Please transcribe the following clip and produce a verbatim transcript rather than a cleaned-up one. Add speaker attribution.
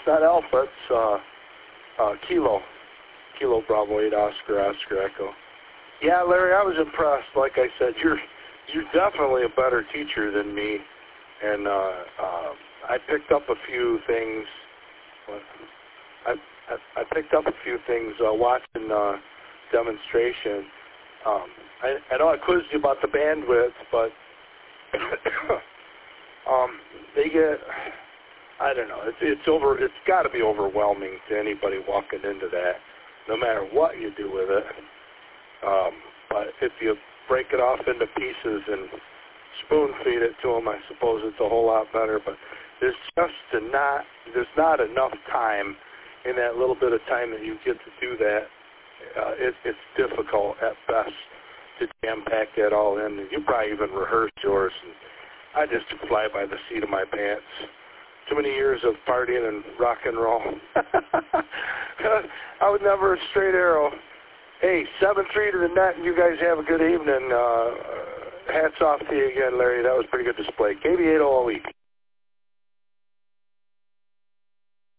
Speaker 1: not Alpha. It's uh, uh, Kilo. Kilo Bravo eight Oscar Oscar Echo. Yeah, Larry, I was impressed. Like I said, you're you're definitely a better teacher than me, and uh, uh, I picked up a few things. I I, I picked up a few things uh, watching uh, demonstration. Um, I, I know I quizzed you about the bandwidth, but um, they get. I don't know. It's it's over. It's got to be overwhelming to anybody walking into that, no matter what you do with it. Um, but if you break it off into pieces and spoon feed it to them, I suppose it's a whole lot better. But there's just not there's not enough time in that little bit of time that you get to do that. Uh, it, it's difficult at best to jam-pack that all in. And you probably even rehearse yours. And I just fly by the seat of my pants. Too many years of partying and rock and roll. I was never a straight arrow. Hey, seven three to the net, and you guys have a good evening. Uh, hats off to you again, Larry. That was a pretty good display. K B eight oh all week.